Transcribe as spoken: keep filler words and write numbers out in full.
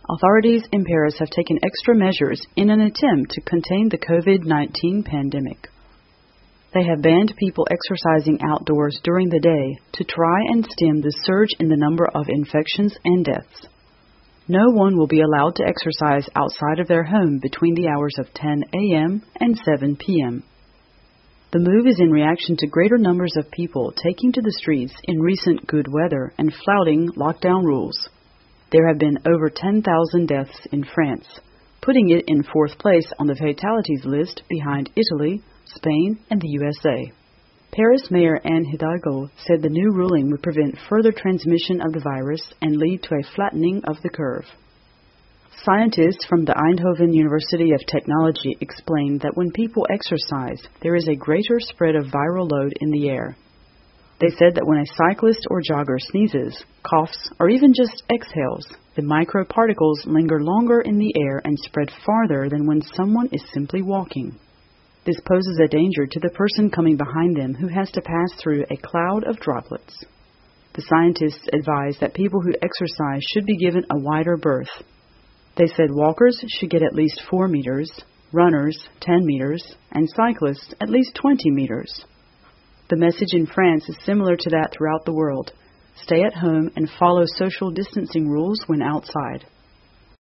Authorities in Paris have taken extra measures in an attempt to contain the COVID nineteen pandemic. They have banned people exercising outdoors during the day to try and stem the surge in the number of infections and deaths. No one will be allowed to exercise outside of their home between the hours of ten a m and seven p m The move is in reaction to greater numbers of people taking to the streets in recent good weather and flouting lockdown rules. There have been over ten thousand deaths in France, putting it in fourth place on the fatalities list behind Italy, Spain, and the U S A. Paris Mayor Anne Hidalgo said the new ruling would prevent further transmission of the virus and lead to a flattening of the curve. Scientists from the Eindhoven University of Technology explained that when people exercise, there is a greater spread of viral load in the air. They said that when a cyclist or jogger sneezes, coughs, or even just exhales, the microparticles linger longer in the air and spread farther than when someone is simply walking. This poses a danger to the person coming behind them who has to pass through a cloud of droplets. The scientists advise that people who exercise should be given a wider berth. They said walkers should get at least four meters, runners ten meters, and cyclists at least twenty meters. The message in France is similar to that throughout the world. Stay at home and follow social distancing rules when outside.